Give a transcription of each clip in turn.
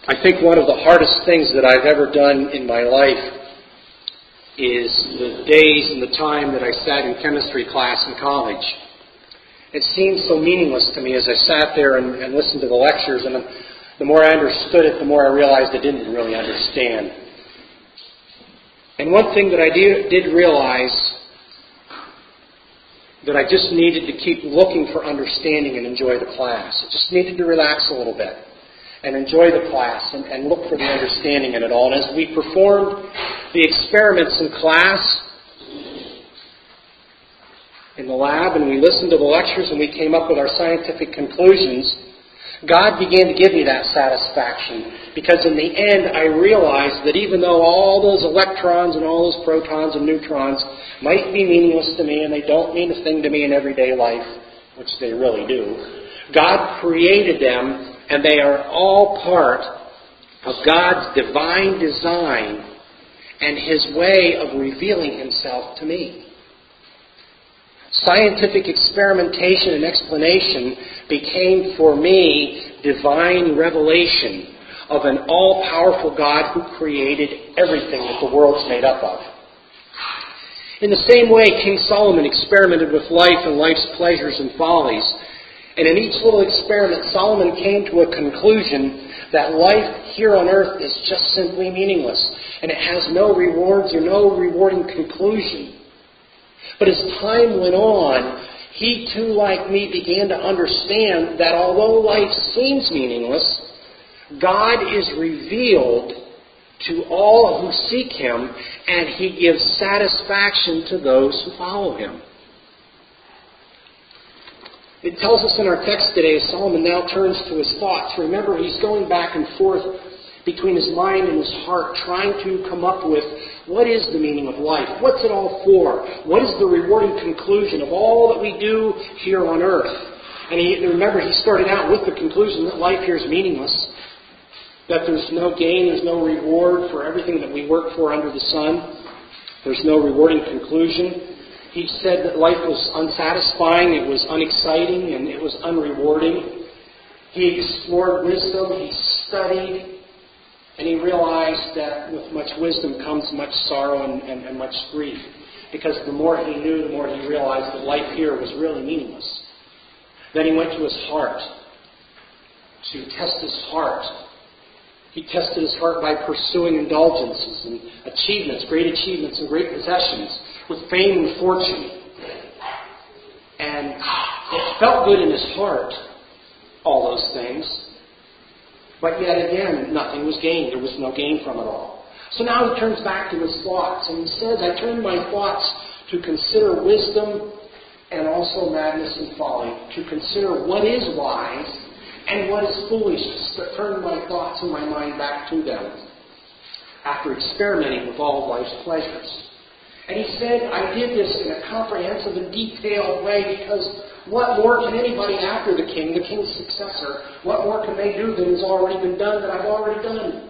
I think one of the hardest things that I've ever done in my life is the days and the time that I sat in chemistry class in college. It seemed so meaningless to me as I sat there and listened to the lectures, and the more I understood it, the more I realized I didn't really understand. And one thing that I did realize, that I just needed to keep looking for understanding and enjoy the class. I just needed to relax a little bit and enjoy the class and look for the understanding in it all. And as we performed the experiments in class, in the lab, and we listened to the lectures and we came up with our scientific conclusions, God began to give me that satisfaction, because in the end I realized that even though all those electrons and all those protons and neutrons might be meaningless to me and they don't mean a thing to me in everyday life, which they really do, God created them and they are all part of God's divine design and His way of revealing Himself to me. Scientific experimentation and explanation became for me divine revelation of an all-powerful God who created everything that the world's made up of. In the same way, King Solomon experimented with life and life's pleasures and follies. And in each little experiment, Solomon came to a conclusion that life here on earth is just simply meaningless, and it has no rewards or no rewarding conclusion. But as time went on, he too, like me, began to understand that although life seems meaningless, God is revealed to all who seek Him, and He gives satisfaction to those who follow Him. It tells us in our text today, as Solomon now turns to his thoughts. Remember, he's going back and forth between his mind and his heart, trying to come up with what is the meaning of life? What's it all for? What is the rewarding conclusion of all that we do here on earth? And remember, he started out with the conclusion that life here is meaningless, that there's no gain, there's no reward for everything that we work for under the sun. There's no rewarding conclusion. He said that life was unsatisfying, it was unexciting, and it was unrewarding. He explored wisdom, he studied, and he realized that with much wisdom comes much sorrow and much grief. Because the more he knew, the more he realized that life here was really meaningless. Then he went to his heart to test his heart. He tested his heart by pursuing indulgences and achievements, great achievements and great possessions, with fame and fortune. And it felt good in his heart, all those things. But yet again, nothing was gained. There was no gain from it all. So now he turns back to his thoughts, and he says, I turned my thoughts to consider wisdom and also madness and folly, to consider what is wise and what is foolishness, to turn my thoughts and my mind back to them after experimenting with all of life's pleasures. And he said, I did this in a comprehensive and detailed way because what more can anybody after the king's successor, what more can they do than has already been done, that I've already done?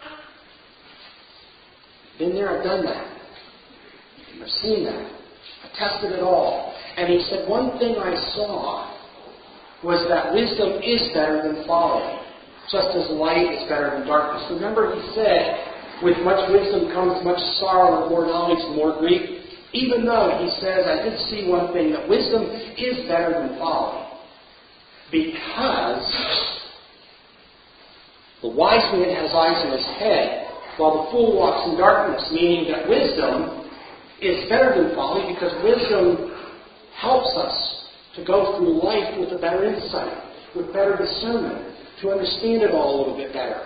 Been there, I've done that. I've seen that. I tested it all. And he said, one thing I saw was that wisdom is better than folly, just as light is better than darkness. Remember, he said, with much wisdom comes much sorrow, and more knowledge, and more grief. Even though, he says, I did see one thing, that wisdom is better than folly. Because the wise man has eyes in his head, while the fool walks in darkness, meaning that wisdom is better than folly, because wisdom helps us to go through life with a better insight, with better discernment, to understand it all a little bit better.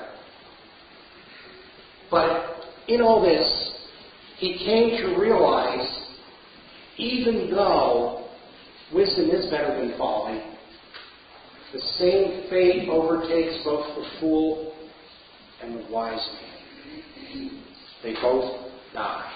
But in all this, he came to realize, even though wisdom is better than folly, the same fate overtakes both the fool and the wise man. They both die.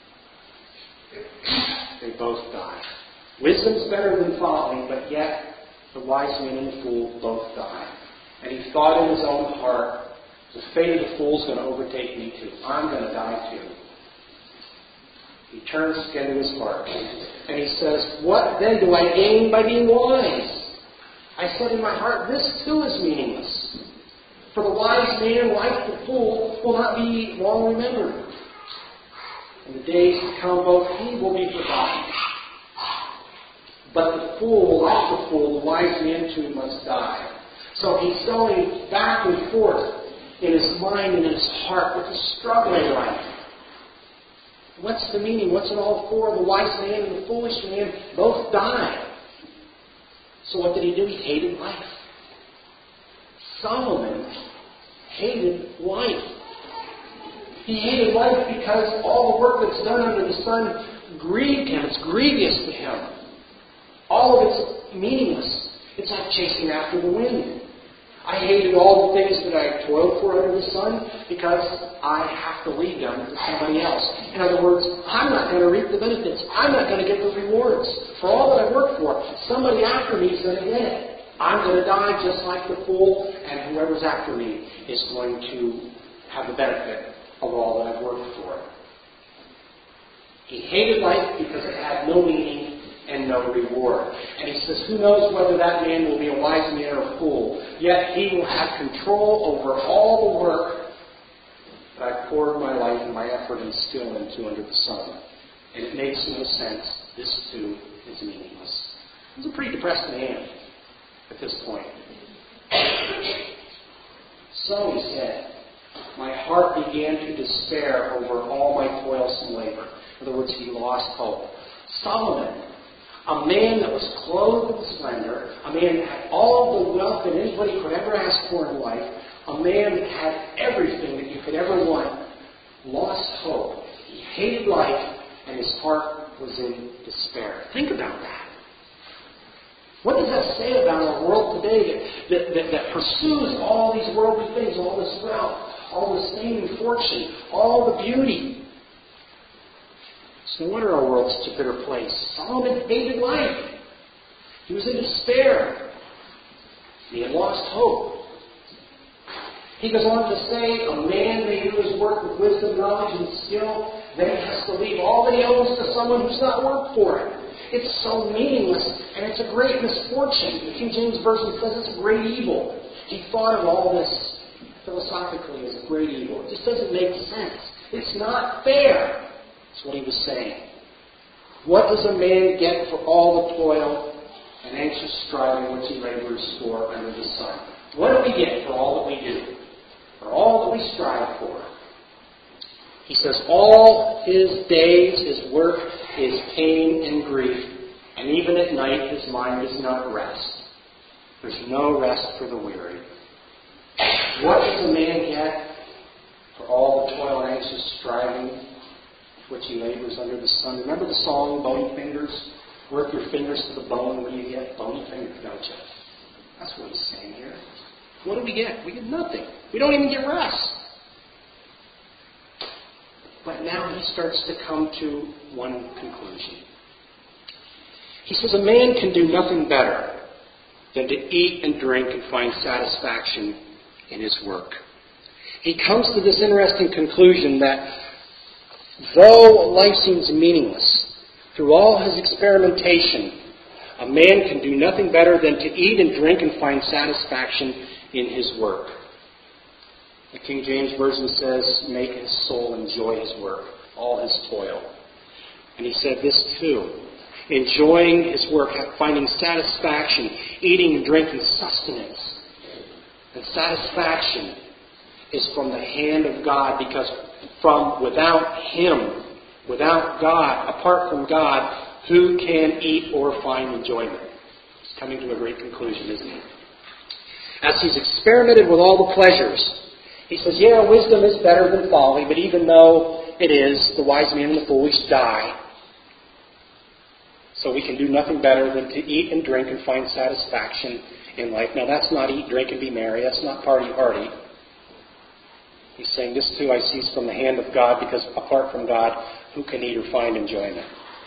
They both die. Wisdom's better than folly, but yet the wise man and the fool both die. And he thought in his own heart, the fate of the fool is going to overtake me too. I'm going to die too. He turns again to his heart. And he says, what then do I gain by being wise? I said in my heart, this too is meaningless. For the wise man, like the fool, will not be long remembered. In the days to come, both he will be forgotten. But the fool, like the fool, the wise man too must die. So he's going back and forth in his mind and in his heart with a struggling life. What's the meaning? What's it all for? The wise man and the foolish man both die. So what did he do? He hated life. Solomon hated life. He hated life because all the work that's done under the sun grieved him. It's grievous to him. All of it's meaningless. It's like chasing after the wind. I hated all the things that I toiled for under the sun because I have to leave them to somebody else. In other words, I'm not going to reap the benefits. I'm not going to get the rewards for all that I worked for. Somebody after me is going to get it. I'm going to die just like the fool, and whoever's after me is going to have the benefit of all that I've worked for. He hated life because it had no meaning and no reward. And he says, who knows whether that man will be a wise man or a fool, yet he will have control over all the work that I've poured my life and my effort and skill into under the sun. And it makes no sense. This too is meaningless. He's a pretty depressed man at this point. So, he said, my heart began to despair over all my toilsome labor. In other words, he lost hope. Solomon, a man that was clothed in splendor, a man that had all the wealth that anybody could ever ask for in life, a man that had everything that you could ever want, lost hope. He hated life, and his heart was in despair. Think about that. What does that say about our world today that pursues all these worldly things, all this wealth, all this fame and fortune, all the beauty? It's no wonder our world's such a bitter place. Solomon hated life. He was in despair. He had lost hope. He goes on to say, a man may do his work with wisdom, knowledge, and skill, then he has to leave all that he owns to someone who's not worked for it. It's so meaningless, and it's a great misfortune. The King James Version says it's a great evil. He thought of all this philosophically as a great evil. It just doesn't make sense. It's not fair. That's what he was saying. What does a man get for all the toil and anxious striving which he labors for under the sun? What do we get for all that we do? For all that we strive for? He says, all his days, his work is pain and grief, and even at night his mind does not rest. There's no rest for the weary. What does a man get for all the toil and anxious striving which he labors under the sun? Remember the song, Bony Fingers? Work your fingers to the bone, what do you get? Bony fingers, don't you? That's what he's saying here. What do we get? We get nothing. We don't even get rest. But now he starts to come to one conclusion. He says a man can do nothing better than to eat and drink and find satisfaction in his work. He comes to this interesting conclusion that though life seems meaningless, through all his experimentation, a man can do nothing better than to eat and drink and find satisfaction in his work. The King James Version says, make his soul enjoy his work, all his toil. And he said this too, enjoying his work, finding satisfaction, eating and drinking sustenance. And satisfaction is from the hand of God, because from without Him, without God, apart from God, who can eat or find enjoyment? He's coming to a great conclusion, isn't he? As he's experimented with all the pleasures, he says, yeah, wisdom is better than folly, but even though it is, the wise man and the foolish die. So we can do nothing better than to eat and drink and find satisfaction in life. Now that's not eat, drink, and be merry. That's not party. He's saying this too I seize from the hand of God, because apart from God, who can eat or find enjoyment?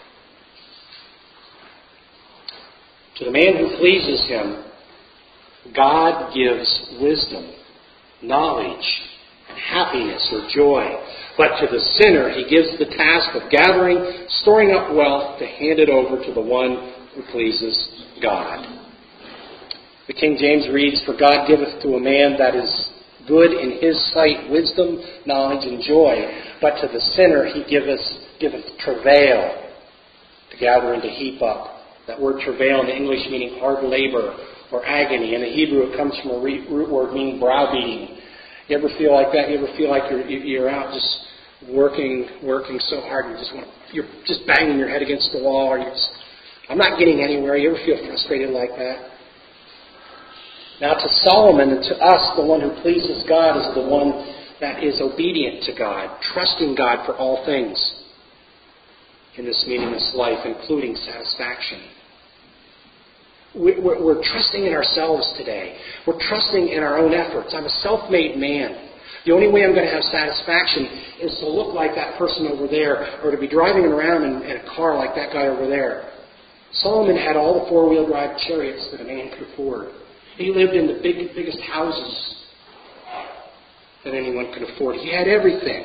To the man who pleases Him, God gives wisdom, knowledge, and happiness or joy. But to the sinner, He gives the task of gathering, storing up wealth to hand it over to the one who pleases God. The King James reads, for God giveth to a man that is good in His sight, wisdom, knowledge, and joy. But to the sinner He giveth travail, to gather and to heap up. That word travail in the English meaning hard labor or agony. In the Hebrew it comes from a root word meaning browbeating. You ever feel like that? You ever feel like you're out just working so hard you're just banging your head against the wall, or I'm not getting anywhere. You ever feel frustrated like that? Now to Solomon and to us, the one who pleases God is the one that is obedient to God, trusting God for all things in this meaningless life, including satisfaction. We're trusting in ourselves today. We're trusting in our own efforts. I'm a self-made man. The only way I'm going to have satisfaction is to look like that person over there, or to be driving around in a car like that guy over there. Solomon had all the four-wheel drive chariots that a man could afford. He lived in the biggest houses that anyone could afford. He had everything.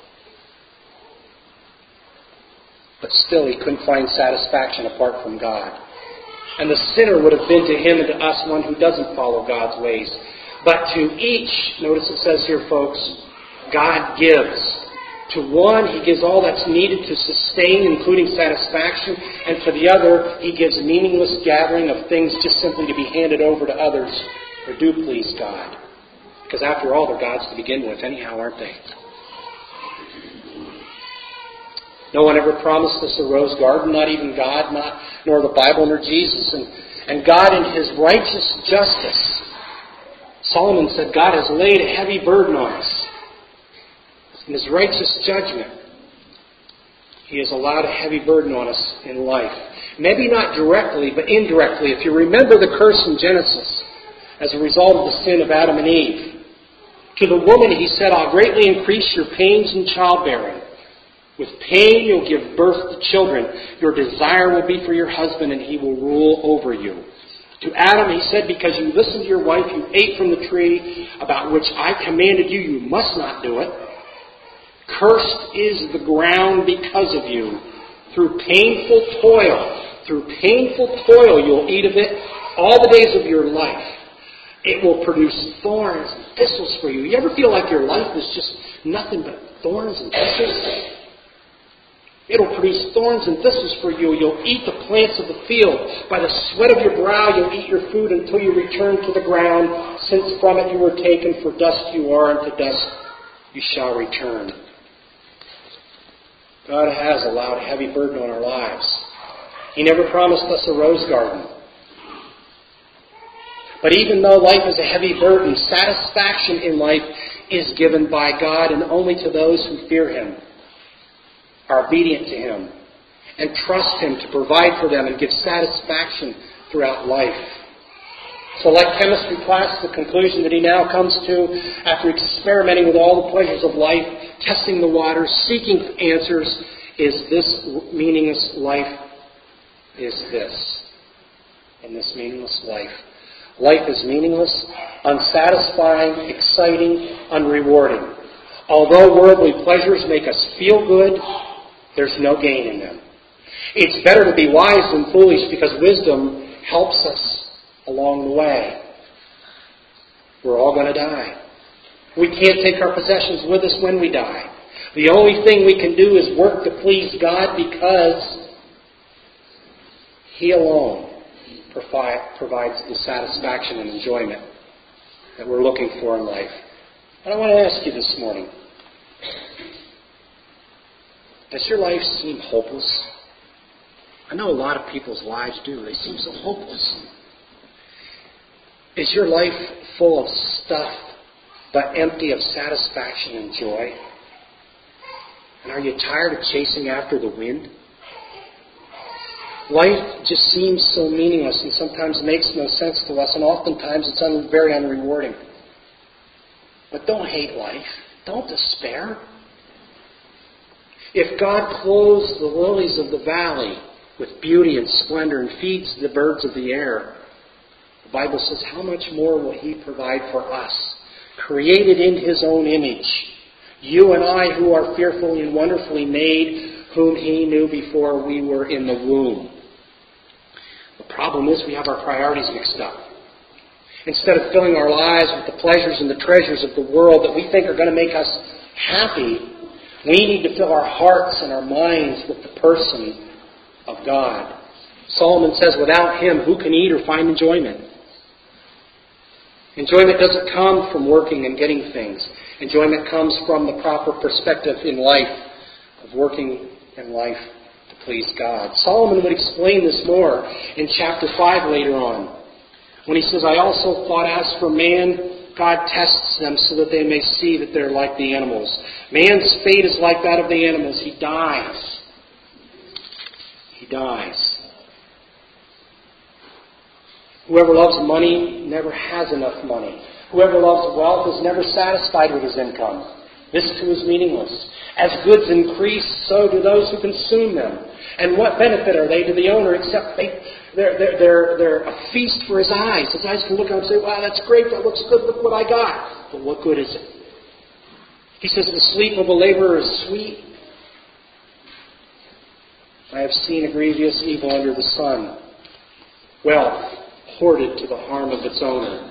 But still he couldn't find satisfaction apart from God. And the sinner would have been to him and to us one who doesn't follow God's ways. But to each, notice it says here, folks, God gives. To one, He gives all that's needed to sustain, including satisfaction. And for the other, He gives meaningless gathering of things just simply to be handed over to others who do please God. Because after all, they're God's to begin with anyhow, aren't they? No one ever promised us a rose garden, not even God, nor the Bible, nor Jesus. And God, in His righteous justice, Solomon said, God has laid a heavy burden on us. In His righteous judgment, He has allowed a heavy burden on us in life. Maybe not directly, but indirectly. If you remember the curse in Genesis, as a result of the sin of Adam and Eve, to the woman He said, I'll greatly increase your pains in childbearing. With pain you'll give birth to children. Your desire will be for your husband, and he will rule over you. To Adam He said, because you listened to your wife, you ate from the tree about which I commanded you, you must not do it. Cursed is the ground because of you. Through painful toil you'll eat of it all the days of your life. It will produce thorns and thistles for you. You ever feel like your life is just nothing but thorns and thistles? It'll produce thorns and thistles for you. You'll eat the plants of the field. By the sweat of your brow you'll eat your food until you return to the ground, since from it you were taken, for dust you are, and to dust you shall return. God has allowed a heavy burden on our lives. He never promised us a rose garden. But even though life is a heavy burden, satisfaction in life is given by God, and only to those who fear Him, are obedient to Him, and trust Him to provide for them and give satisfaction throughout life. So like chemistry class, the conclusion that he now comes to, after experimenting with all the pleasures of life, testing the waters, seeking answers, is this meaningless life is this. In this meaningless life. Life is meaningless, unsatisfying, exciting, unrewarding. Although worldly pleasures make us feel good, there's no gain in them. It's better to be wise than foolish, because wisdom helps us along the way. We're all going to die. We can't take our possessions with us when we die. The only thing we can do is work to please God, because He alone provides the satisfaction and enjoyment that we're looking for in life. And I want to ask you this morning, does your life seem hopeless? I know a lot of people's lives do. They seem so hopeless. Is your life full of stuff but empty of satisfaction and joy? And are you tired of chasing after the wind? Life just seems so meaningless and sometimes makes no sense to us, and oftentimes it's very unrewarding. But don't hate life. Don't despair. If God clothes the lilies of the valley with beauty and splendor and feeds the birds of the air, the Bible says, how much more will He provide for us, created in His own image? You and I, who are fearfully and wonderfully made, whom He knew before we were in the womb. The problem is we have our priorities mixed up. Instead of filling our lives with the pleasures and the treasures of the world that we think are going to make us happy, we need to fill our hearts and our minds with the person of God. Solomon says, without Him, who can eat or find enjoyment? Enjoyment doesn't come from working and getting things. Enjoyment comes from the proper perspective in life of working in life to please God. Solomon would explain this more in chapter 5 later on, when he says, I also thought, as for man, God tests them so that they may see that they're like the animals. Man's fate is like that of the animals. He dies. He dies. Whoever loves money never has enough money. Whoever loves wealth is never satisfied with his income. This too is meaningless. As goods increase, so do those who consume them. And what benefit are they to the owner except they're a feast for his eyes. His eyes can look up and say, wow, that's great, that looks good, look what I got. But what good is it? He says, the sleep of a laborer is sweet. I have seen a grievous evil under the sun. Wealth hoarded to the harm of its owner.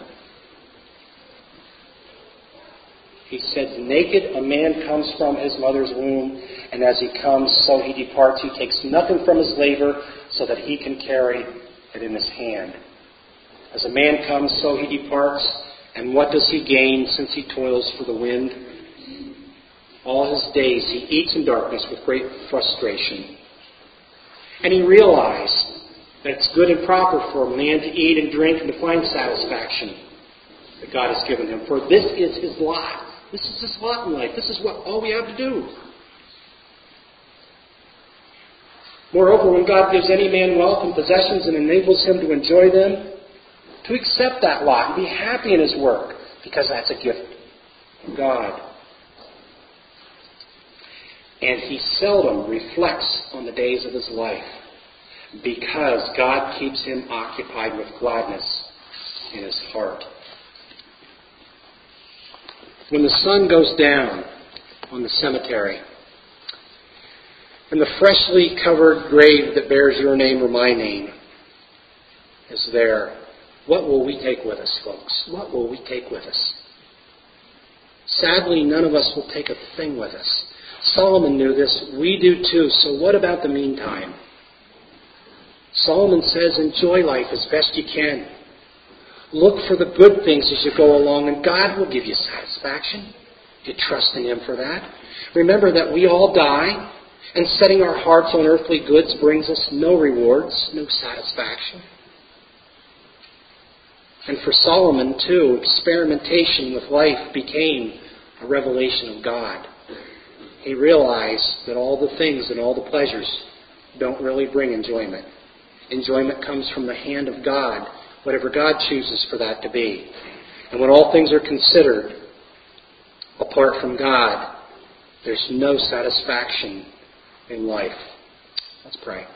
He said, naked a man comes from his mother's womb, and as he comes, so he departs. He takes nothing from his labor, so that he can carry it in his hand. As a man comes, so he departs, and what does he gain since he toils for the wind? All his days he eats in darkness with great frustration. And he realized that it's good and proper for a man to eat and drink and to find satisfaction that God has given him. For this is his lot. This is his lot in life. This is what all we have to do. Moreover, when God gives any man wealth and possessions and enables him to enjoy them, to accept that lot and be happy in his work, because that's a gift from God. And he seldom reflects on the days of his life, because God keeps him occupied with gladness in his heart. When the sun goes down on the cemetery, and the freshly covered grave that bears your name or my name is there, what will we take with us, folks? What will we take with us? Sadly, none of us will take a thing with us. Solomon knew this. We do too. So what about the meantime? Solomon says, enjoy life as best you can. Look for the good things as you go along, and God will give you satisfaction. You trust in Him for that. Remember that we all die, and setting our hearts on earthly goods brings us no rewards, no satisfaction. And for Solomon, too, experimentation with life became a revelation of God. He realized that all the things and all the pleasures don't really bring enjoyment. Enjoyment comes from the hand of God, whatever God chooses for that to be. And when all things are considered, apart from God, there's no satisfaction in life. Let's pray.